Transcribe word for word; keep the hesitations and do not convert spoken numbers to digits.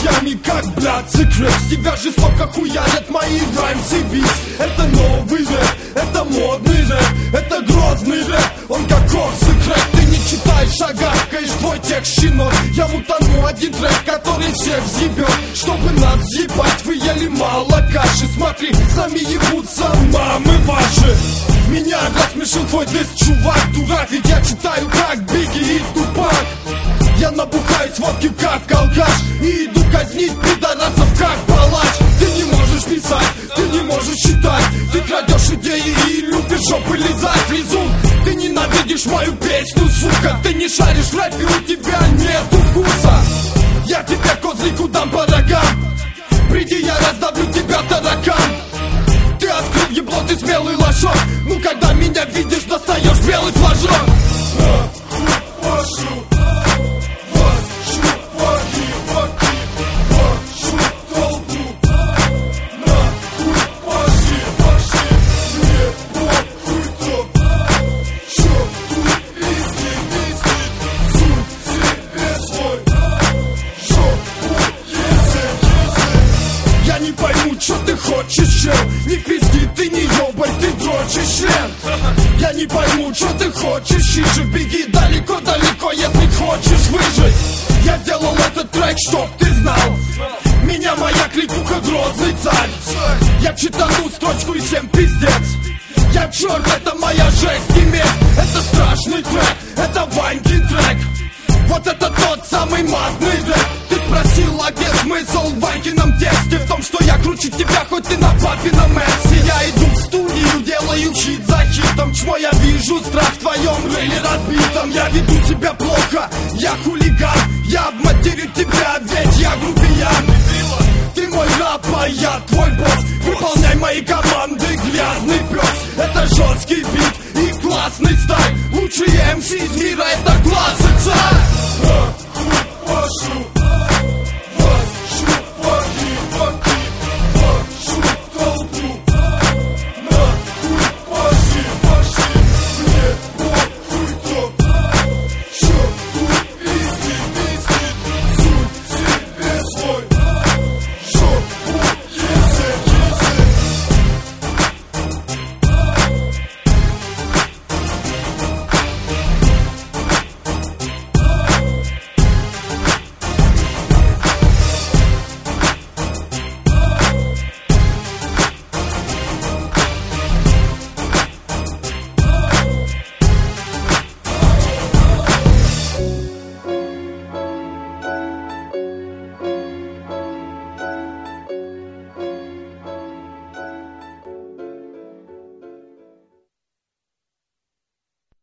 друзьями, как блядь секрет. С тебя жестоко хуярят мои раймс и бит. Это новый рэп, это модный рэп, это грозный рэп, он как секрет. Ты не читаешь, а гавкаешь, твой текст щенок. Я мутану один трек, который всех взъебет. Чтобы нас взъебать, вы ели мало каши. Смотри, с нами ебутся мамы ваши. Меня рассмешил твой диск, чувак, дурак. Ведь я читаю как Бигги и Тупак. Я набухаюсь водки как алкаш и иду казнить пидорасов как палач. Ты не можешь писать, ты не можешь читать. Ты крадешь идеи и любишь жопы лизать. Лизун, ты ненавидишь мою песню, сука. Ты не шаришь в рэпе, у тебя нету вкуса. Я тебе козлику дам по рогам. Приди, я раздавлю тебя таракан. Ты открыл ебло, ты смелый лошок. Ну когда меня видишь, достаешь белый флажок. Я не пойму, что ты хочешь, чел. Не пизди, ты не ёбай, ты дрочишь член. Я не пойму, что ты хочешь, чиже. Беги далеко-далеко, если хочешь выжить. Я сделал этот трек, чтоб ты знал. Меня моя кликуха грозный царь. Я читану строчку и всем пиздец. Я черт, это моя жесть и месть. Это страшный трек, это Ванькин трек. Вот это тот самый матный рэп. Ты спросил, а где смысл в Ванькином тексте? В том, что я круче тебя, хоть ты на папином Мерсе. Я иду в студию, делаю хит за хитом. Чмо, я вижу страх в твоем рыле разбитом. Я веду себя плохо, я хулиган. Я обматерю тебя, ведь я грубиян. Ты мой раб, а я твой босс. Выполняй мои команды, грязный пес. Это жесткий бит и классный стайл. Лучшие эм си из мира, это класс и царь.